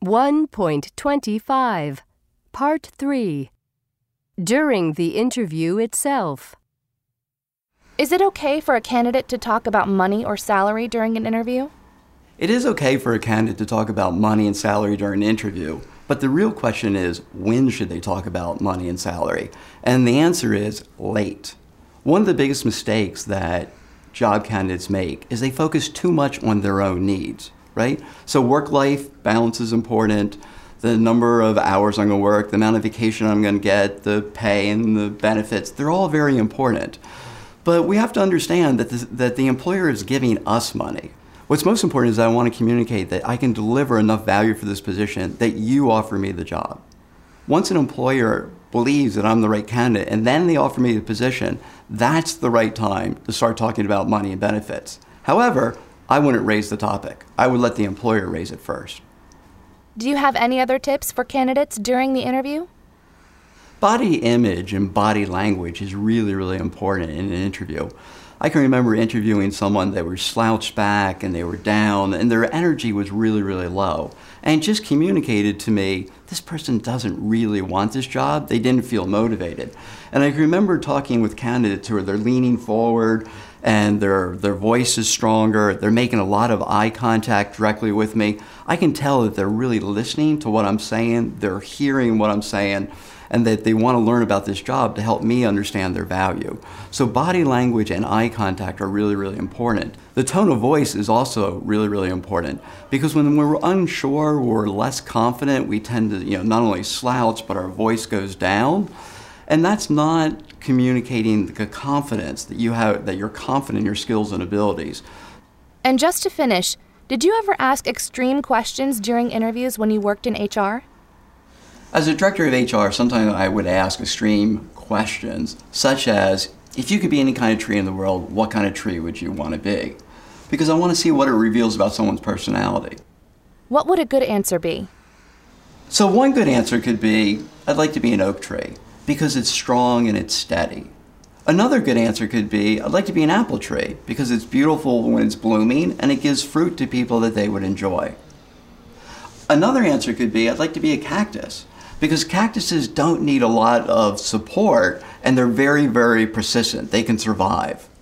1.25, Part 3. During the interview itself. Is it okay for a candidate to talk about money or salary during an interview? It is okay for a candidate to talk about money and salary during an interview, but the real question is, when should they talk about money and salary? And the answer is late. One of the biggest mistakes that job candidates make is they focus too much on their own needs, right? So work-life balance is important, the number of hours I'm going to work, the amount of vacation I'm going to get, the pay and the benefits, they're all very important. But we have to understand that the employer is giving us money. What's most important is that I want to communicate that I can deliver enough value for this position that you offer me the job. Once an employer believes that I'm the right candidate and then they offer me the position, that's the right time to start talking about money and benefits. However, I wouldn't raise the topic. I would let the employer raise it first. Do you have any other tips for candidates during the interview? Body image and body language is really, really important in an interview. I can remember interviewing someone that were slouched back and they were down and their energy was really, really low. And it just communicated to me, this person doesn't really want this job. They didn't feel motivated. And I can remember talking with candidates who they're leaning forward and their voice is stronger. They're making a lot of eye contact directly with me. I can tell that they're really listening to what I'm saying. They're hearing what I'm saying, and that they want to learn about this job to help me understand their value. So body language and eye contact are really, really important. The tone of voice is also really, really important, because when we're unsure, we're less confident, we tend to not only slouch, but our voice goes down. And that's not communicating the confidence that you have, that you're confident in your skills and abilities. And just to finish, did you ever ask extreme questions during interviews when you worked in HR? As a director of HR, sometimes I would ask extreme questions, such as, if you could be any kind of tree in the world, what kind of tree would you want to be? Because I want to see what it reveals about someone's personality. What would a good answer be? So one good answer could be, I'd like to be an oak tree, because it's strong and it's steady. Another good answer could be, I'd like to be an apple tree, because it's beautiful when it's blooming and it gives fruit to people that they would enjoy. Another answer could be, I'd like to be a cactus, because cactuses don't need a lot of support and they're very, very persistent. They can survive.